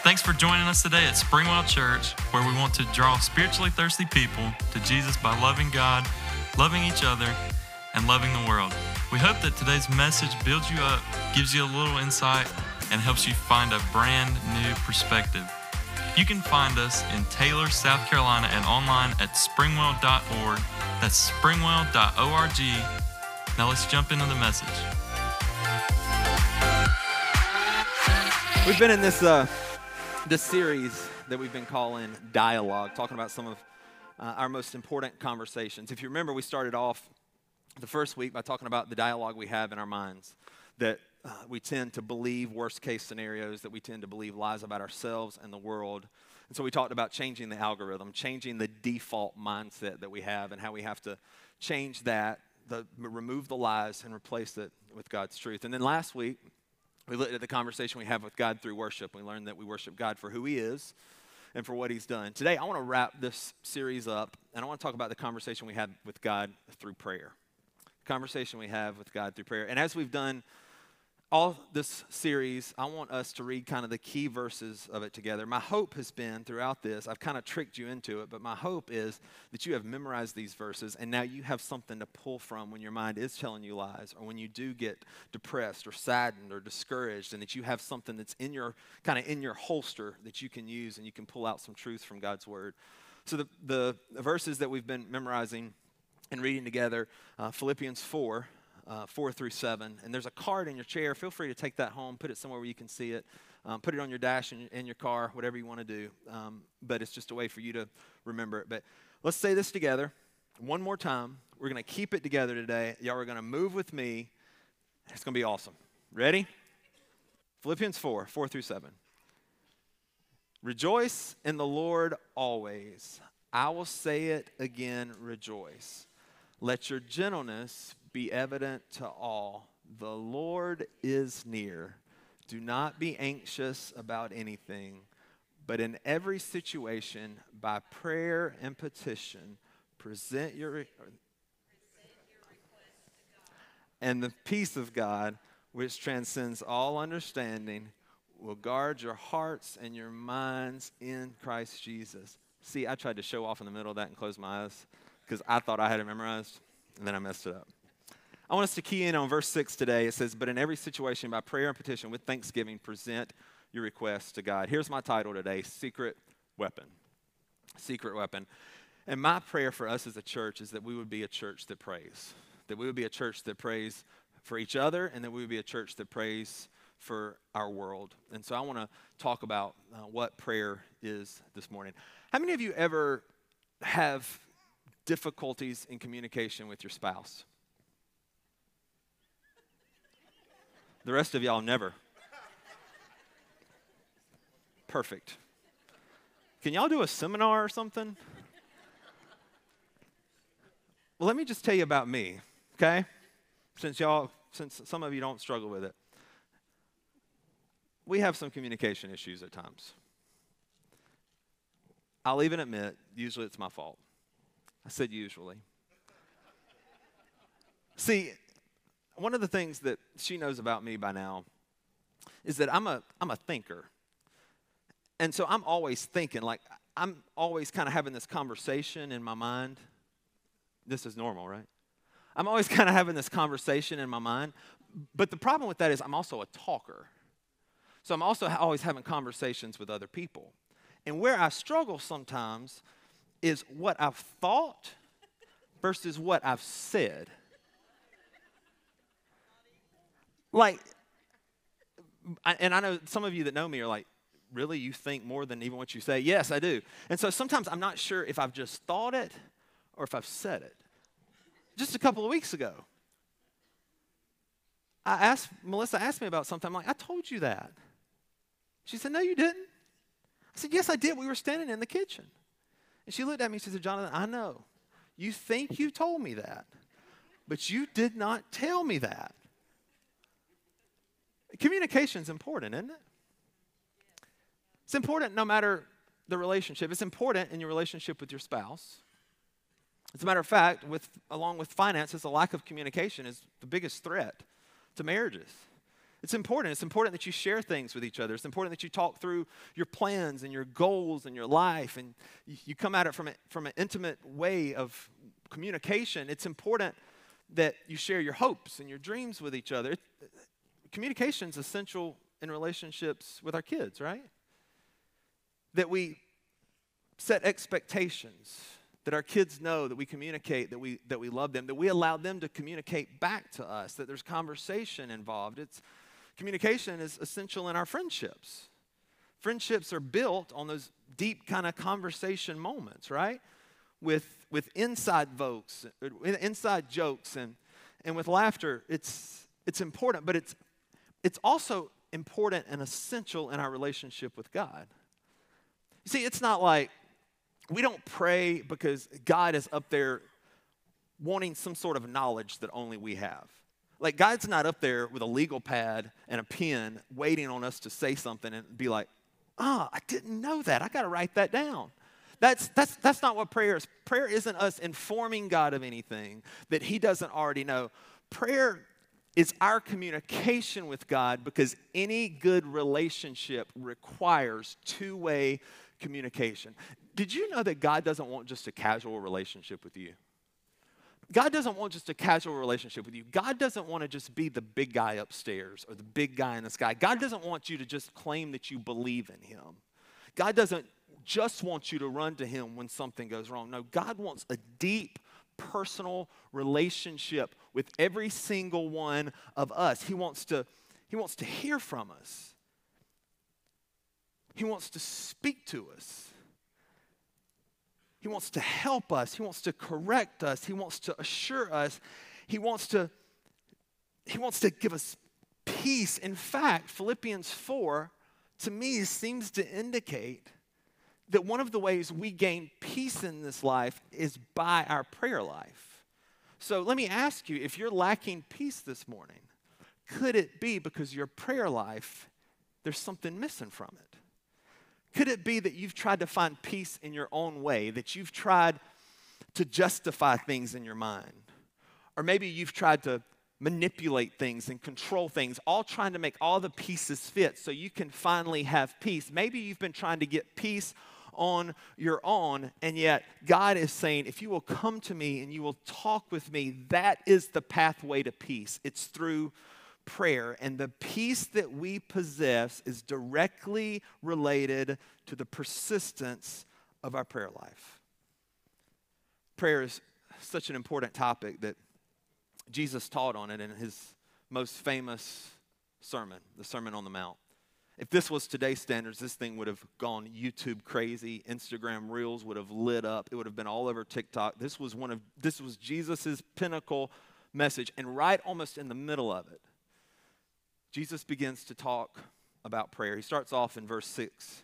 Thanks for joining us today at Springwell Church, where we want to draw spiritually thirsty people to Jesus by loving God, loving each other, and loving the world. We hope that today's message builds you up, gives you a little insight, and helps you find a brand new perspective. You can find us in Taylor, South Carolina, and online at springwell.org. That's springwell.org. Now let's jump into the message. We've been in this series that we've been calling Dialogue, talking about some of our most important conversations. If you remember, we started off the first week by talking about the dialogue we have in our minds, that we tend to believe worst-case scenarios, that we tend to believe lies about ourselves and the world. And so we talked about changing the algorithm, changing the default mindset that we have, and how we have to change that, remove the lies and replace it with God's truth. And then last week, we looked at the conversation we have with God through worship. We learned that we worship God for who He is and for what He's done. Today, I want to wrap this series up, and I want to talk about the conversation we had with God through prayer. Conversation we have with God through prayer. And as we've done all this series, I want us to read kind of the key verses of it together. My hope has been throughout this, I've kind of tricked you into it, but my hope is that you have memorized these verses and now you have something to pull from when your mind is telling you lies, or when you do get depressed or saddened or discouraged, and that you have something that's in your holster that you can use and you can pull out some truth from God's word. So the verses that we've been memorizing and reading together, Philippians 4 through 7. And there's a card in your chair. Feel free to take that home, put it somewhere where you can see it. Put it on your dash in your car, whatever you want to do. But it's just a way for you to remember it. But let's say this together one more time. We're going to keep it together today. Y'all are going to move with me. It's going to be awesome. Ready? Philippians 4 through 7. Rejoice in the Lord always. I will say it again, rejoice. Let your gentleness be evident to all. The Lord is near. Do not be anxious about anything, but in every situation, by prayer and petition, present your request to God. And the peace of God, which transcends all understanding, will guard your hearts and your minds in Christ Jesus. See, I tried to show off in the middle of that and close my eyes because I thought I had it memorized, and then I messed it up. I want us to key in on verse 6 today. It says, but in every situation, by prayer and petition, with thanksgiving, present your requests to God. Here's my title today, Secret Weapon. Secret Weapon. And my prayer for us as a church is that we would be a church that prays. That we would be a church that prays for each other, and that we would be a church that prays for our world. And so I want to talk about what prayer is this morning. How many of you ever have difficulties in communication with your spouse? The rest of y'all never. Perfect. Can y'all do a seminar or something? Well, let me just tell you about me, okay? Since some of you don't struggle with it. We have some communication issues at times. I'll even admit, usually it's my fault. I said usually. See, one of the things that she knows about me by now is that I'm a thinker. And so I'm always thinking, like I'm always kind of having this conversation in my mind. This is normal, right? I'm always kind of having this conversation in my mind. But the problem with that is I'm also a talker. So I'm also always having conversations with other people. And where I struggle sometimes is what I've thought versus what I've said. Like, and I know some of you that know me are like, really, you think more than even what you say? Yes, I do. And so sometimes I'm not sure if I've just thought it or if I've said it. Just a couple of weeks ago, Melissa asked me about something. I'm like, I told you that. She said, no, you didn't. I said, yes, I did. We were standing in the kitchen. And she looked at me and she said, Jonathan, I know. You think you told me that, but you did not tell me that. Communication's important, isn't it? It's important no matter the relationship. It's important in your relationship with your spouse. As a matter of fact, along with finances, a lack of communication is the biggest threat to marriages. It's important. It's important that you share things with each other. It's important that you talk through your plans and your goals and your life, and you come at it from an intimate way of communication. It's important that you share your hopes and your dreams with each other. Communication is essential in relationships with our kids, right? That we set expectations, that our kids know that we communicate, that we love them, that we allow them to communicate back to us, that there's conversation involved. Communication is essential in our friendships. Friendships are built on those deep kind of conversation moments, right? With inside jokes and with laughter. It's important, but it's also important and essential in our relationship with God. You see, it's not like we don't pray because God is up there wanting some sort of knowledge that only we have. Like, God's not up there with a legal pad and a pen waiting on us to say something and be like, I didn't know that. I got to write that down. That's not what prayer is. Prayer isn't us informing God of anything that he doesn't already know. Prayer is our communication with God, because any good relationship requires two-way communication. Did you know that God doesn't want just a casual relationship with you? God doesn't want just a casual relationship with you. God doesn't want to just be the big guy upstairs or the big guy in the sky. God doesn't want you to just claim that you believe in him. God doesn't just want you to run to him when something goes wrong. No, God wants a deep, personal relationship with every single one of us. He wants to hear from us. He wants to speak to us. He wants to help us. He wants to correct us. He wants to assure us. He wants to give us peace. In fact, Philippians 4, to me, seems to indicate that one of the ways we gain peace in this life is by our prayer life. So let me ask you, if you're lacking peace this morning, could it be because your prayer life, there's something missing from it? Could it be that you've tried to find peace in your own way, that you've tried to justify things in your mind? Or maybe you've tried to manipulate things and control things, all trying to make all the pieces fit so you can finally have peace. Maybe you've been trying to get peace on your own, and yet God is saying, if you will come to me and you will talk with me, that is the pathway to peace. It's through prayer, and the peace that we possess is directly related to the persistence of our prayer life. Prayer is such an important topic that Jesus taught on it in his most famous sermon, the Sermon on the Mount. If this was today's standards, this thing would have gone YouTube crazy. Instagram Reels would have lit up. It would have been all over TikTok. This was Jesus' pinnacle message, and right almost in the middle of it, Jesus begins to talk about prayer. He starts off in verse 6.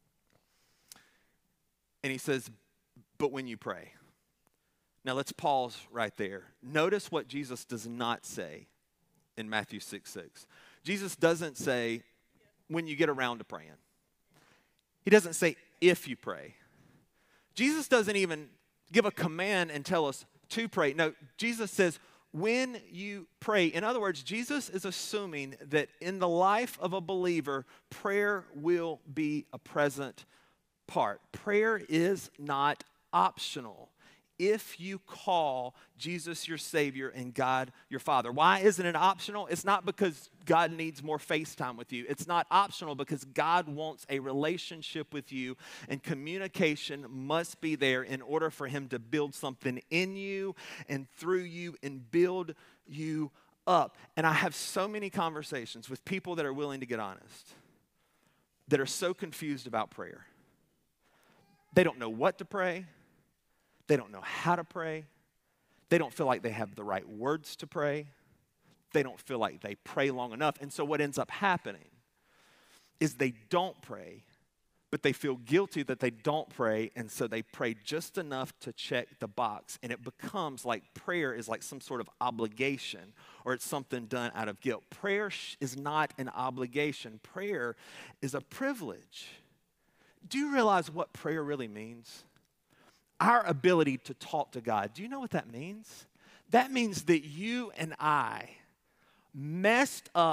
And he says, but when you pray. Now let's pause right there. Notice what Jesus does not say in Matthew 6:6. Jesus doesn't say, when you get around to praying. He doesn't say, if you pray. Jesus doesn't even give a command and tell us to pray. No, Jesus says, when you pray. In other words, Jesus is assuming that in the life of a believer, prayer will be a present part. Prayer is not optional if you call Jesus your Savior and God your Father. Why isn't it optional? It's not because God needs more FaceTime with you. It's not optional because God wants a relationship with you, and communication must be there in order for him to build something in you and through you and build you up. And I have so many conversations with people that are willing to get honest, that are so confused about prayer. They don't know what to pray. They don't know how to pray. They don't feel like they have the right words to pray. They don't feel like they pray long enough. And so what ends up happening is they don't pray, but they feel guilty that they don't pray, and so they pray just enough to check the box. And it becomes like prayer is like some sort of obligation, or it's something done out of guilt. Prayer is not an obligation. Prayer is a privilege. Do you realize what prayer really means? Our ability to talk to God. Do you know what that means? That means that you and I messed up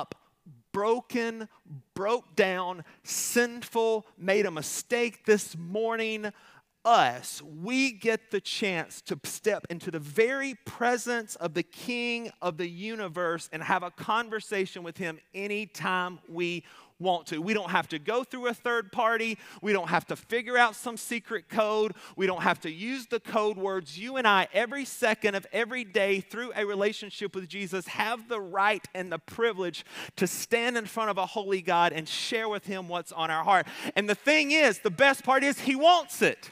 broken, broke down, sinful, made a mistake this morning, us, we get the chance to step into the very presence of the King of the universe and have a conversation with him anytime we want to. We don't have to go through a third party. We don't have to figure out some secret code. We don't have to use the code words. You and I, every second of every day through a relationship with Jesus, have the right and the privilege to stand in front of a holy God and share with him what's on our heart. And the thing is, the best part is he wants it.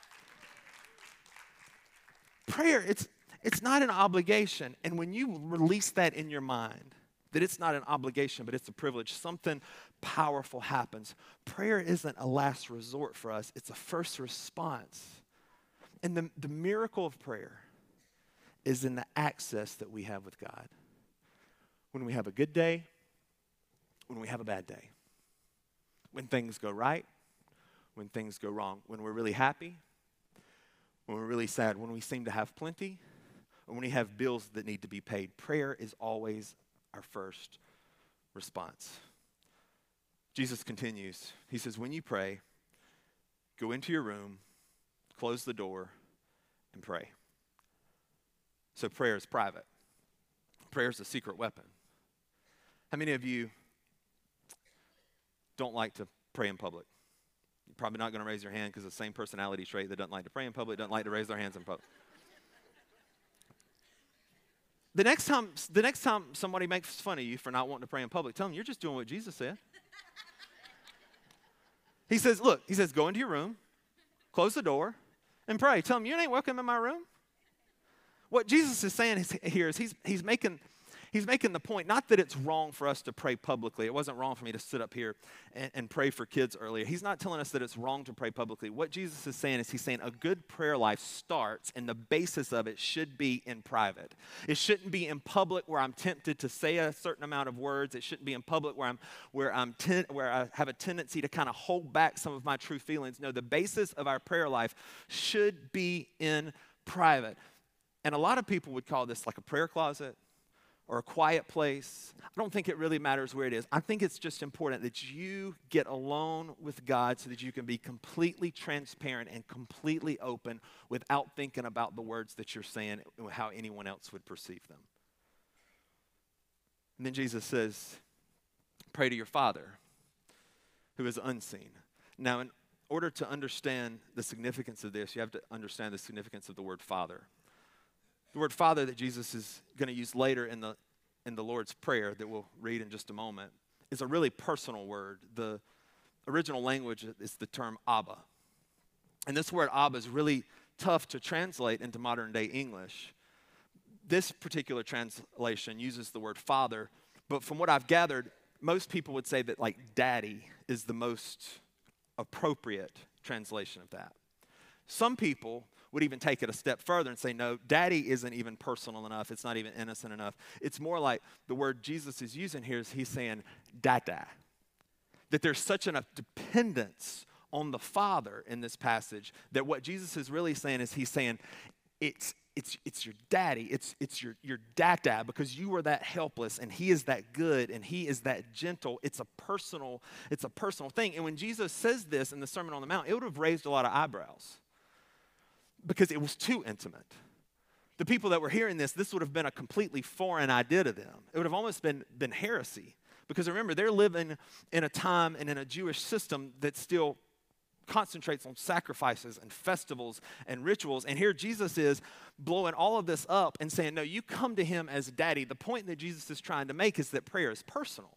Prayer, it's not an obligation. And when you release that in your mind, that it's not an obligation, but it's a privilege, something powerful happens. Prayer isn't a last resort for us. It's a first response. And the miracle of prayer is in the access that we have with God. When we have a good day, when we have a bad day. When things go right, when things go wrong. When we're really happy, when we're really sad. When we seem to have plenty, or when we have bills that need to be paid. Prayer is always our first response. Jesus continues. He says, when you pray, go into your room, close the door, and pray. So prayer is private. Prayer is a secret weapon. How many of you don't like to pray in public? You're probably not going to raise your hand because the same personality trait that doesn't like to pray in public doesn't like to raise their hands in public. The next time somebody makes fun of you for not wanting to pray in public, tell them you're just doing what Jesus said. He says, go into your room, close the door, and pray. Tell them, you ain't welcome in my room. What Jesus is saying here is he's making the point, not that it's wrong for us to pray publicly. It wasn't wrong for me to sit up here and pray for kids earlier. He's not telling us that it's wrong to pray publicly. What Jesus is saying is he's saying a good prayer life starts, and the basis of it should be in private. It shouldn't be in public where I'm tempted to say a certain amount of words. It shouldn't be in public where I have a tendency to kind of hold back some of my true feelings. No, the basis of our prayer life should be in private. And a lot of people would call this like a prayer closet or a quiet place. I don't think it really matters where it is. I think it's just important that you get alone with God so that you can be completely transparent and completely open without thinking about the words that you're saying and how anyone else would perceive them. And then Jesus says, pray to your Father who is unseen. Now, in order to understand the significance of this, you have to understand the significance of the word Father. The word Father that Jesus is going to use later in the Lord's Prayer that we'll read in just a moment is a really personal word. The original language is the term Abba. And this word Abba is really tough to translate into modern day English. This particular translation uses the word Father, but from what I've gathered, most people would say that like Daddy is the most appropriate translation of that. Some people would even take it a step further and say, no, Daddy isn't even personal enough. It's not even innocent enough. It's more like the word Jesus is using here is he's saying Dada. That there's such a dependence on the Father in this passage that what Jesus is really saying is he's saying it's your daddy, it's your dada, because you are that helpless and he is that good and he is that gentle. It's a personal thing. And when Jesus says this in the Sermon on the Mount, it would have raised a lot of eyebrows, because it was too intimate. The people that were hearing this would have been a completely foreign idea to them. It would have almost been heresy. Because remember, they're living in a time and in a Jewish system that still concentrates on sacrifices and festivals and rituals. And here Jesus is blowing all of this up and saying, no, you come to him as daddy. The point that Jesus is trying to make is that prayer is personal.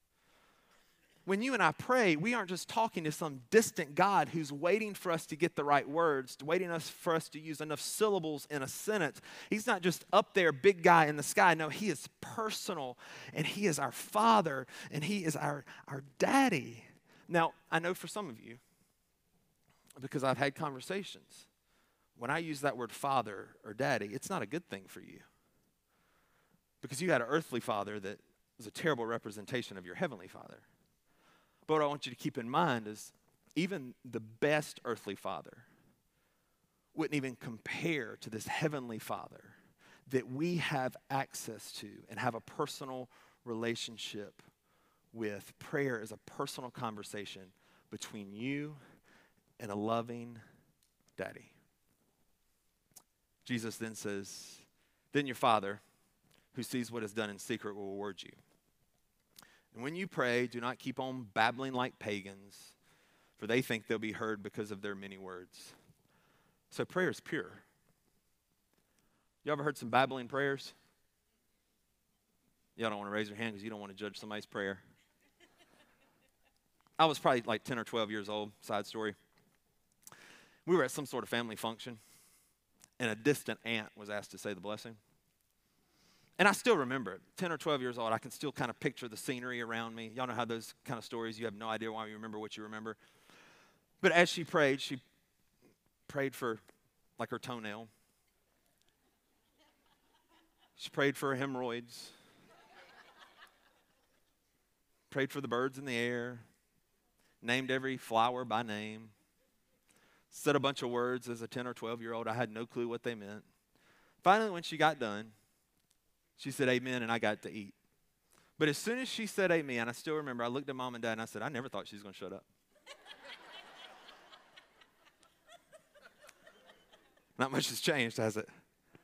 When you and I pray, we aren't just talking to some distant God who's waiting for us to get the right words, waiting for us to use enough syllables in a sentence. He's not just up there, big guy in the sky. No, he is personal, and he is our Father, and he is our daddy. Now, I know for some of you, because I've had conversations, when I use that word father or daddy, it's not a good thing for you. Because you had an earthly father that was a terrible representation of your heavenly Father. But what I want you to keep in mind is even the best earthly father wouldn't even compare to this heavenly Father that we have access to and have a personal relationship with. Prayer is a personal conversation between you and a loving daddy. Jesus then says, then your Father, who sees what is done in secret, will reward you. And when you pray, do not keep on babbling like pagans, for they think they'll be heard because of their many words. So prayer is pure. You ever heard some babbling prayers? Y'all don't want to raise your hand because you don't want to judge somebody's prayer. I was probably like 10 or 12 years old, side story. We were at some sort of family function, and a distant aunt was asked to say the blessing. And I still remember it. 10 or 12 years old, I can still kind of picture the scenery around me. Y'all know how those kind of stories, you have no idea why you remember what you remember. But as she prayed for like her toenail. She prayed for her hemorrhoids. Prayed for the birds in the air. Named every flower by name. Said a bunch of words as a 10 or 12-year-old. I had no clue what they meant. Finally, when she got done, she said amen, and I got to eat. But as soon as she said amen, I still remember, I looked at mom and dad, and I said, I never thought she was going to shut up. Not much has changed, has it?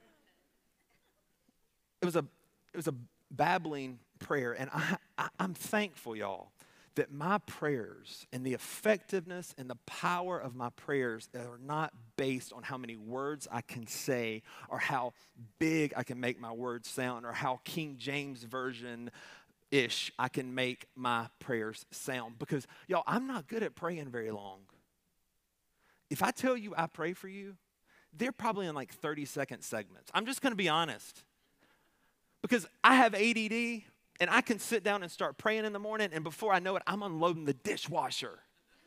It was a babbling prayer, and I'm thankful, y'all, that my prayers and the effectiveness and the power of my prayers are not based on how many words I can say or how big I can make my words sound or how King James Version-ish I can make my prayers sound. Because, y'all, I'm not good at praying very long. If I tell you I pray for you, they're probably in like 30-second segments. I'm just going to be honest. Because I have ADD, and I can sit down and start praying in the morning, and before I know it, I'm unloading the dishwasher.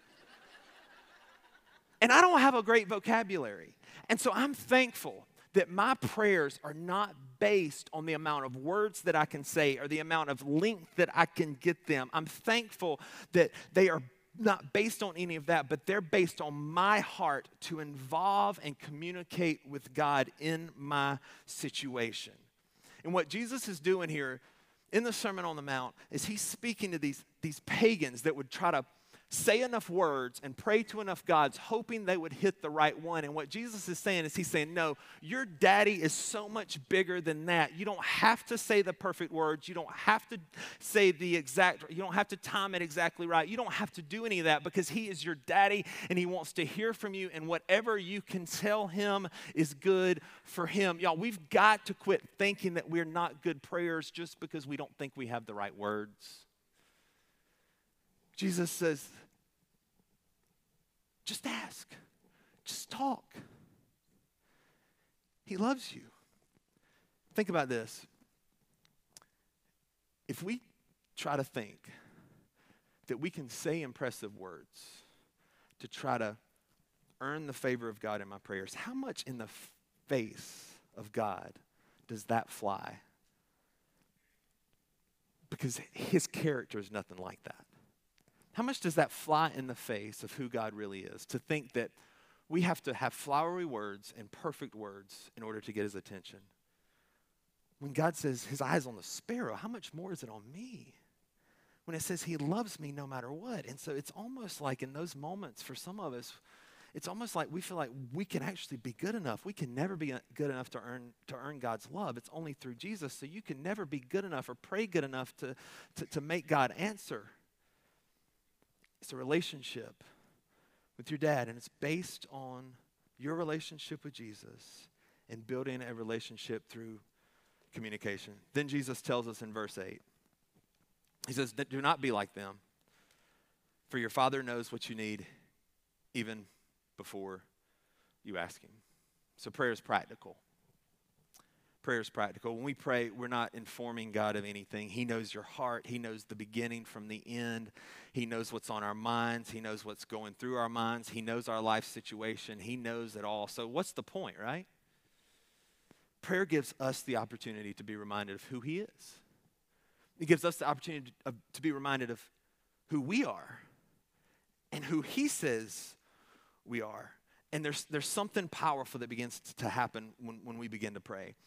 And I don't have a great vocabulary. And so I'm thankful that my prayers are not based on the amount of words that I can say or the amount of length that I can get them. I'm thankful that they are not based on any of that, but they're based on my heart to involve and communicate with God in my situation. And what Jesus is doing here in the Sermon on the Mount is he's speaking to these pagans that would try to say enough words and pray to enough gods, hoping they would hit the right one. And what Jesus is saying is he's saying, no, your daddy is so much bigger than that. You don't have to say the perfect words. You don't have to say you don't have to time it exactly right. You don't have to do any of that because he is your daddy and he wants to hear from you. And whatever you can tell him is good for him. Y'all, we've got to quit thinking that we're not good prayers just because we don't think we have the right words. Jesus says, just ask. Just talk. He loves you. Think about this. If we try to think that we can say impressive words to try to earn the favor of God in my prayers, how much in the face of God does that fly? Because his character is nothing like that. How much does that fly in the face of who God really is? To think that we have to have flowery words and perfect words in order to get his attention. When God says his eye is on the sparrow, how much more is it on me? When it says he loves me no matter what. And so it's almost like in those moments for some of us, it's almost like we feel like we can actually be good enough. We can never be good enough to earn God's love. It's only through Jesus. So you can never be good enough or pray good enough to make God answer. It's a relationship with your dad, and it's based on your relationship with Jesus and building a relationship through communication. Then Jesus tells us in verse 8, he says, do not be like them, for your Father knows what you need even before you ask him. So prayer is practical. Prayer is practical. When we pray, we're not informing God of anything. He knows your heart. He knows the beginning from the end. He knows what's on our minds. He knows what's going through our minds. He knows our life situation. He knows it all. So what's the point, right? Prayer gives us the opportunity to be reminded of who he is. It gives us the opportunity to be reminded of who we are and who he says we are. And there's something powerful that begins to happen when we begin to pray.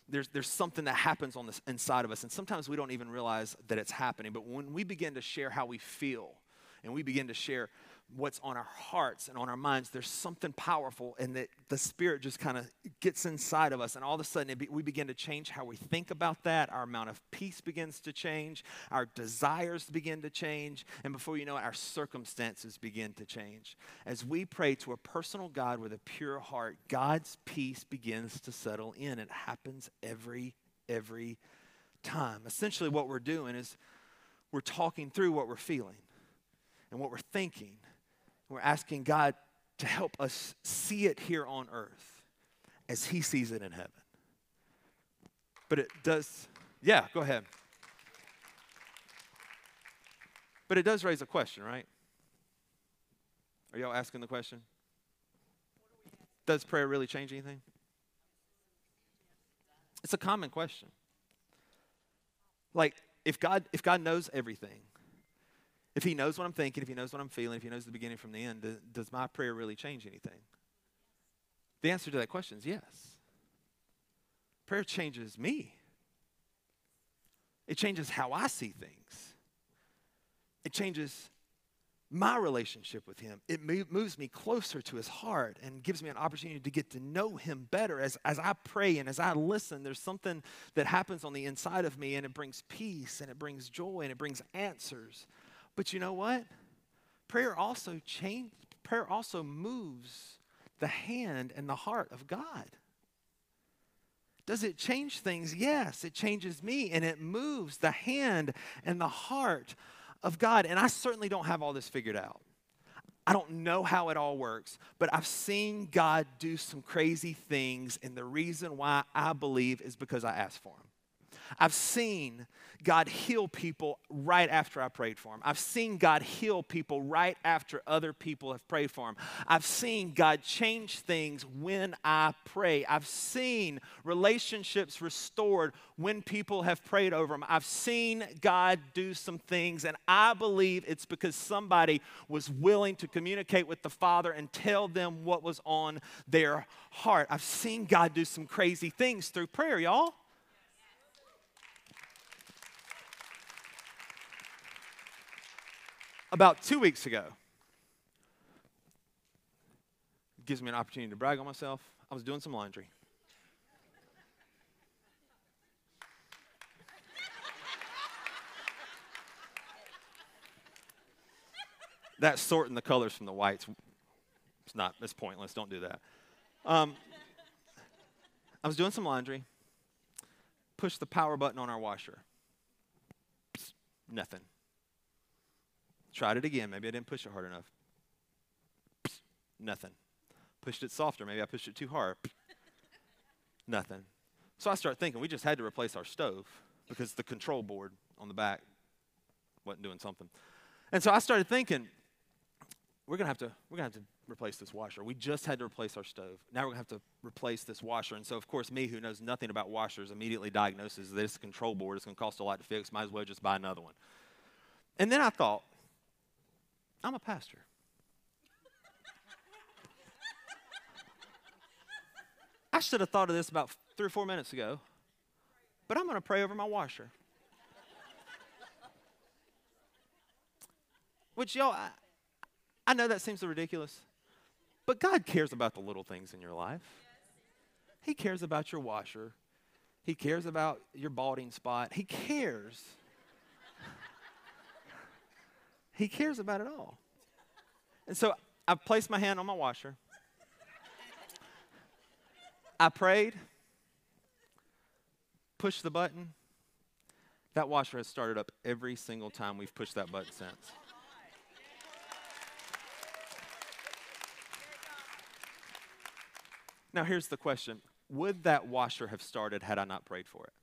there's something that happens on this inside of us, and sometimes we don't even realize that it's happening. But when we begin to share how we feel, and we begin to share what's on our hearts and on our minds, there's something powerful, and that the Spirit just kind of gets inside of us, and all of a sudden we begin to change how we think about that. Our amount of peace begins to change. Our desires begin to change. And before you know it, our circumstances begin to change. As we pray to a personal God with a pure heart, God's peace begins to settle in. It happens every time. Essentially what we're doing is we're talking through what we're feeling and what we're thinking. We're asking God to help us see it here on earth as he sees it in heaven. But it does, yeah, go ahead. But it does raise a question, right? Are y'all asking the question? Does prayer really change anything? It's a common question. Like, if God knows everything, if he knows what I'm thinking, if he knows what I'm feeling, if he knows the beginning from the end, does my prayer really change anything? The answer to that question is yes. Prayer changes me. It changes how I see things. It changes my relationship with him. It moves me closer to his heart and gives me an opportunity to get to know him better. As I pray and as I listen, there's something that happens on the inside of me, and it brings peace and it brings joy and it brings answers. But you know what? Prayer also moves the hand and the heart of God. Does it change things? Yes, it changes me, and it moves the hand and the heart of God. And I certainly don't have all this figured out. I don't know how it all works, but I've seen God do some crazy things, and the reason why I believe is because I asked for him. I've seen God heal people right after I prayed for him. I've seen God heal people right after other people have prayed for him. I've seen God change things when I pray. I've seen relationships restored when people have prayed over them. I've seen God do some things, and I believe it's because somebody was willing to communicate with the Father and tell them what was on their heart. I've seen God do some crazy things through prayer, y'all. About 2 weeks ago, it gives me an opportunity to brag on myself. I was doing some laundry. That sorting the colors from the whites, it's pointless. Don't do that. I was doing some laundry, pushed the power button on our washer. Psst, nothing. Tried it again. Maybe I didn't push it hard enough. Psst, nothing. Pushed it softer. Maybe I pushed it too hard. Nothing. So I start thinking we just had to replace our stove because the control board on the back wasn't doing something. And so I started thinking, we're gonna have to replace this washer. We just had to replace our stove. Now we're gonna have to replace this washer. And so of course me, who knows nothing about washers, immediately diagnoses this control board. It's gonna cost a lot to fix. Might as well just buy another one. And then I thought, I'm a pastor. I should have thought of this about 3 or 4 minutes ago, but I'm going to pray over my washer. Which, y'all, I know that seems so ridiculous, but God cares about the little things in your life. He cares about your washer. He cares about your balding spot. He cares. He cares about it all. And so I placed my hand on my washer. I prayed, pushed the button. That washer has started up every single time we've pushed that button since. Now here's the question. Would that washer have started had I not prayed for it?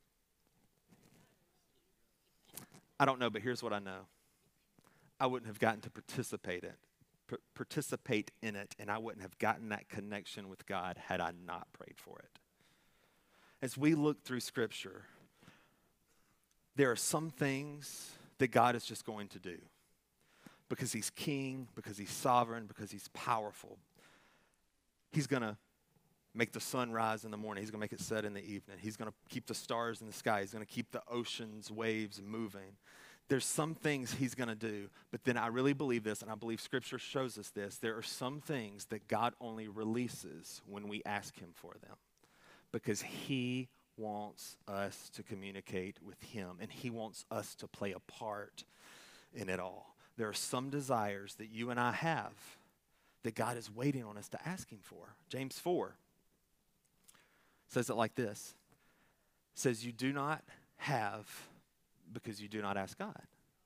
I don't know, but here's what I know. I wouldn't have gotten to participate in it, and I wouldn't have gotten that connection with God had I not prayed for it. As we look through Scripture, there are some things that God is just going to do because he's king, because he's sovereign, because he's powerful. He's going to make the sun rise in the morning. He's going to make it set in the evening. He's going to keep the stars in the sky. He's going to keep the oceans, waves moving. There's some things he's going to do, but then I really believe this, and I believe Scripture shows us this. There are some things that God only releases when we ask him for them, because he wants us to communicate with him, and he wants us to play a part in it all. There are some desires that you and I have that God is waiting on us to ask him for. James 4 says it like this. It says, you do not have because you do not ask God.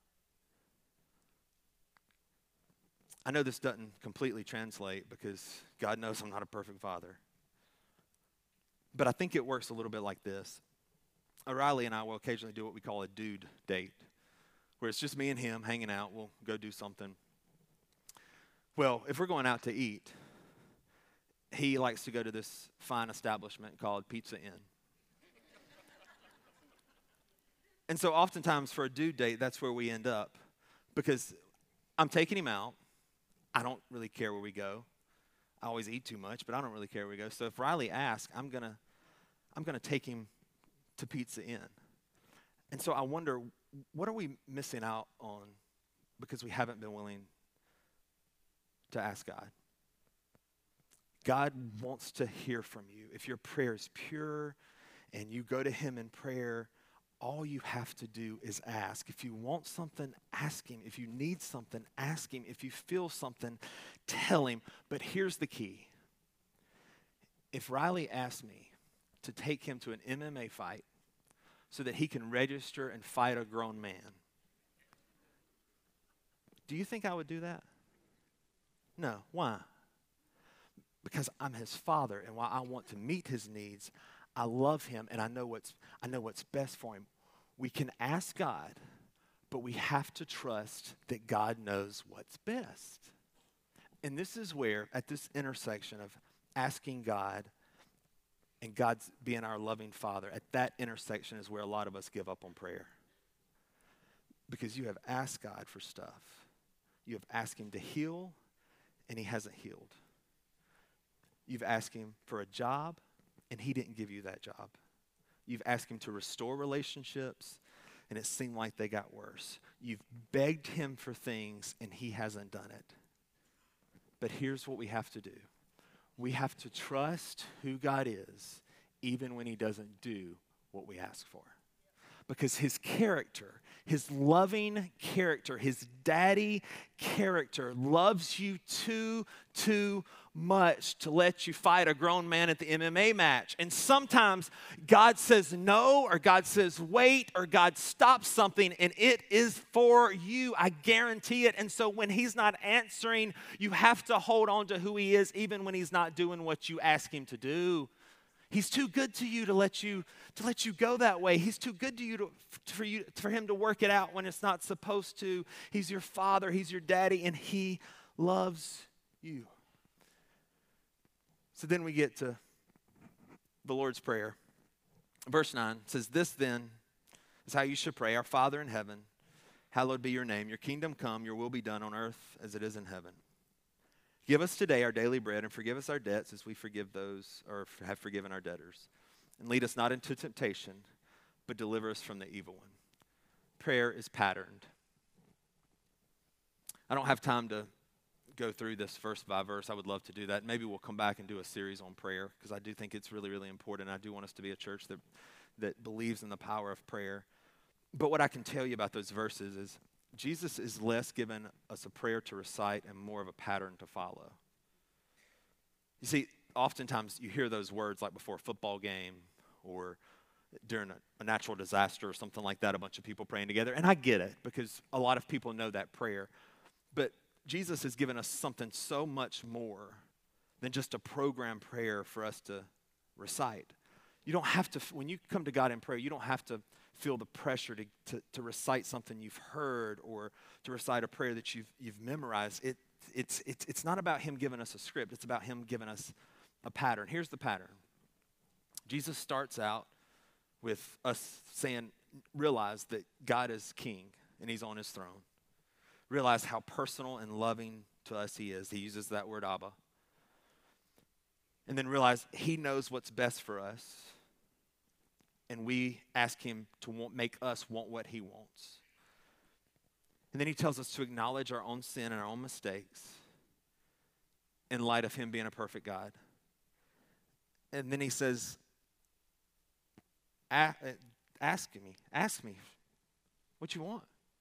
I know this doesn't completely translate because God knows I'm not a perfect father. But I think it works a little bit like this. O'Reilly and I will occasionally do what we call a dude date, where it's just me and him hanging out. We'll go do something. Well, if we're going out to eat, he likes to go to this fine establishment called Pizza Inn. And so oftentimes for a dude date, that's where we end up, because I'm taking him out. I don't really care where we go. I always eat too much, but I don't really care where we go. So if Riley asks, I'm gonna take him to Pizza Inn. And so I wonder, what are we missing out on because we haven't been willing to ask God? God wants to hear from you. If your prayer is pure and you go to him in prayer, all you have to do is ask. If you want something, ask him. If you need something, ask him. If you feel something, tell him. But here's the key. If Riley asked me to take him to an MMA fight so that he can register and fight a grown man, do you think I would do that? No. Why? Because I'm his father, and while I want to meet his needs, I love him, and I know what's best for him. We can ask God, but we have to trust that God knows what's best. And this is where, at this intersection of asking God and God's being our loving Father, at that intersection is where a lot of us give up on prayer. Because you have asked God for stuff. You have asked him to heal, and he hasn't healed. You've asked him for a job, and he didn't give you that job. You've asked him to restore relationships, and it seemed like they got worse. You've begged him for things, and he hasn't done it. But here's what we have to do. We have to trust who God is, even when he doesn't do what we ask for. Because his character, his loving character, his daddy character loves you too much to let you fight a grown man at the MMA match. And sometimes God says no, or God says wait, or God stops something, and it is for you. I guarantee it. And so when he's not answering, you have to hold on to who he is, even when he's not doing what you ask him to do. He's too good to you to let you go that way. He's too good to you for him to work it out when it's not supposed to. He's your father, he's your daddy, and he loves you. So then we get to the Lord's Prayer. Verse 9 says, "This then is how you should pray. Our Father in heaven, hallowed be your name. Your kingdom come, your will be done on earth as it is in heaven. Give us today our daily bread, and forgive us our debts as we forgive those, or have forgiven our debtors. And lead us not into temptation, but deliver us from the evil one." Prayer is patterned. I don't have time to go through this verse by verse. I would love to do that. Maybe we'll come back and do a series on prayer, because I do think it's really, really important. I do want us to be a church that believes in the power of prayer. But what I can tell you about those verses is Jesus is less giving us a prayer to recite and more of a pattern to follow. You see, oftentimes you hear those words like before a football game or during a natural disaster or something like that, a bunch of people praying together. And I get it, because a lot of people know that prayer. But Jesus has given us something so much more than just a program prayer for us to recite. You don't have to, when you come to God in prayer, you don't have to feel the pressure to recite something you've heard or to recite a prayer that you've memorized. It's not about him giving us a script. It's about him giving us a pattern. Here's the pattern. Jesus starts out with us saying, realize that God is king and he's on his throne. Realize how personal and loving to us he is. He uses that word Abba. and then realize he knows what's best for us, and we ask him to make us want what he wants. And then he tells us to acknowledge our own sin and our own mistakes in light of him being a perfect God. And then he says, ask me what you want.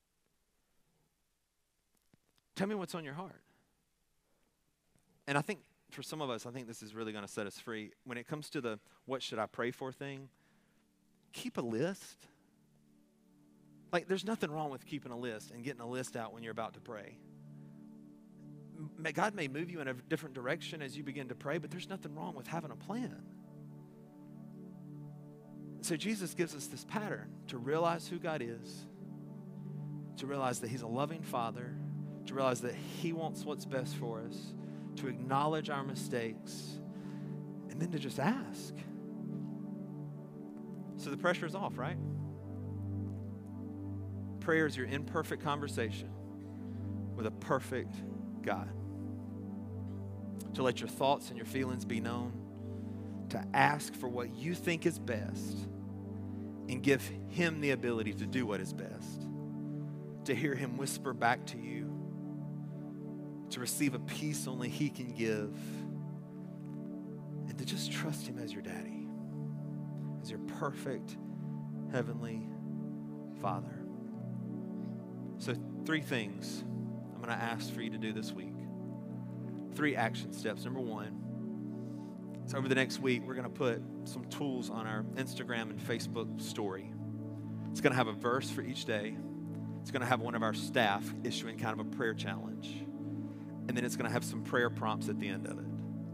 Tell me what's on your heart. And I think for some of us, I think this is really going to set us free. When it comes to the what should I pray for thing, keep a list. Like, there's nothing wrong with keeping a list and getting a list out when you're about to pray. God may move you in a different direction as you begin to pray, but there's nothing wrong with having a plan. So Jesus gives us this pattern to realize who God is, to realize that he's a loving Father, to realize that he wants what's best for us, to acknowledge our mistakes, and then to just ask. So the pressure is off, right? Prayer is your imperfect conversation with a perfect God. To let your thoughts and your feelings be known, to ask for what you think is best, and give him the ability to do what is best. To hear him whisper back to you, to receive a peace only he can give, and to just trust him as your daddy, as your perfect heavenly Father. So 3 things I'm going to ask for you to do this week. 3 action steps. Number 1, so over the next week, we're going to put some tools on our Instagram and Facebook story. It's going to have a verse for each day. It's going to have one of our staff issuing kind of a prayer challenge. And then it's going to have some prayer prompts at the end of it.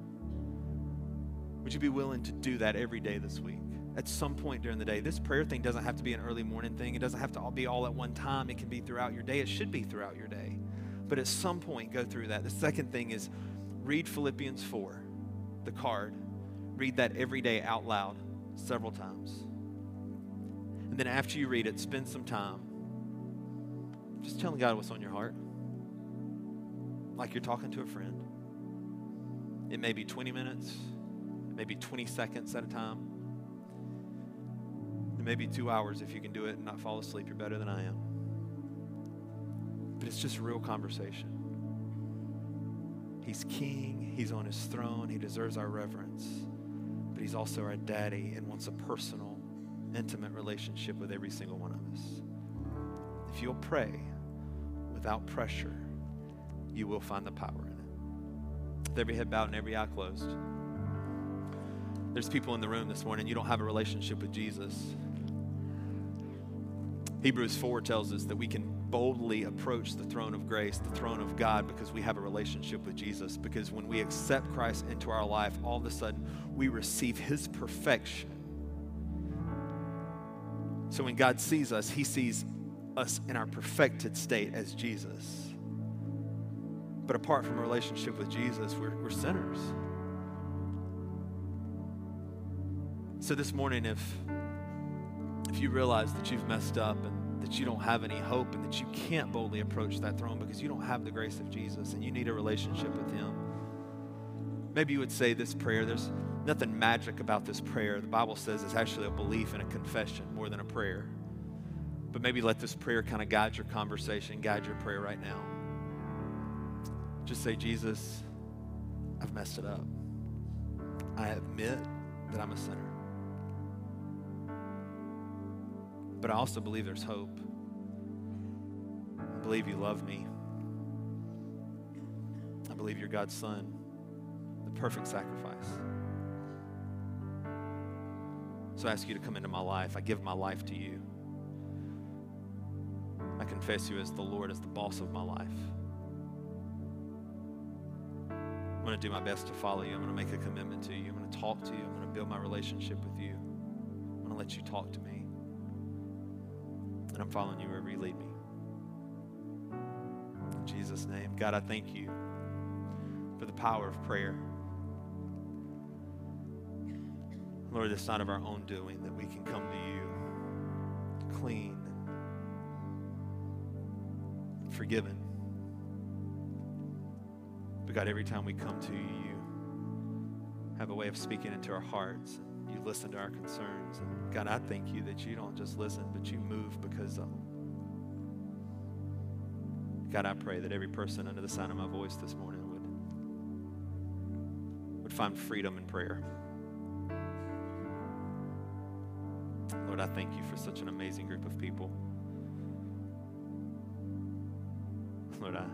Would you be willing to do that every day this week? At some point during the day. This prayer thing doesn't have to be an early morning thing. It doesn't have to be all at one time. It can be throughout your day. It should be throughout your day. But at some point, go through that. The second thing is read Philippians 4, the card. Read that every day out loud several times. And then after you read it, spend some time just telling God what's on your heart. Like you're talking to a friend. It may be 20 minutes, maybe 20 seconds at a time. It may be 2 hours if you can do it and not fall asleep. You're better than I am. But it's just a real conversation. He's king. He's on his throne. He deserves our reverence. But he's also our daddy and wants a personal, intimate relationship with every single one of us. If you'll pray without pressure, you will find the power in it. With every head bowed and every eye closed. There's people in the room this morning, you don't have a relationship with Jesus. Hebrews 4 tells us that we can boldly approach the throne of grace, the throne of God, because we have a relationship with Jesus. Because when we accept Christ into our life, all of a sudden we receive his perfection. So when God sees us, he sees us in our perfected state as Jesus. But apart from a relationship with Jesus, we're sinners. So this morning, if you realize that you've messed up and that you don't have any hope and that you can't boldly approach that throne because you don't have the grace of Jesus and you need a relationship with him, maybe you would say this prayer. There's nothing magic about this prayer. The Bible says it's actually a belief and a confession more than a prayer. But maybe let this prayer kind of guide your conversation, guide your prayer right now. Just say, Jesus, I've messed it up. I admit that I'm a sinner. But I also believe there's hope. I believe you love me. I believe you're God's son, the perfect sacrifice. So I ask you to come into my life. I give my life to you. I confess you as the Lord, as the boss of my life. I'm going to do my best to follow you. I'm going to make a commitment to you. I'm going to talk to you. I'm going to build my relationship with you. I'm going to let you talk to me. And I'm following you wherever you lead me. In Jesus' name. God, I thank you for the power of prayer. Lord, it's not of our own doing that we can come to you clean, forgiven. But God, every time we come to you, you have a way of speaking into our hearts. You listen to our concerns. And God, I thank you that you don't just listen, but you move because of them. God, I pray that every person under the sound of my voice this morning would find freedom in prayer. Lord, I thank you for such an amazing group of people. Lord, I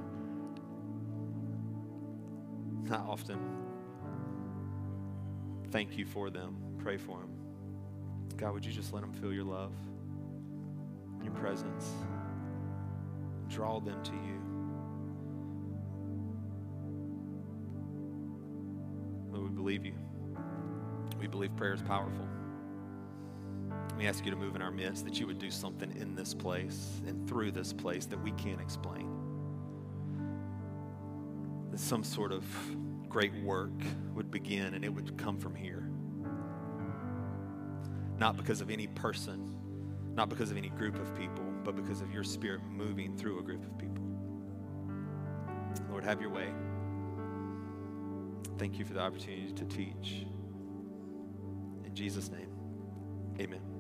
often thank you for them, pray for them. God, would you just let them feel your love, your presence, draw them to you. Lord, we believe you. We believe prayer is powerful. We ask you to move in our midst, that you would do something in this place and through this place that we can't explain. That some sort of great work would begin and it would come from here. Not because of any person, not because of any group of people, but because of your Spirit moving through a group of people. Lord, have your way. Thank you for the opportunity to teach. In Jesus' name, amen.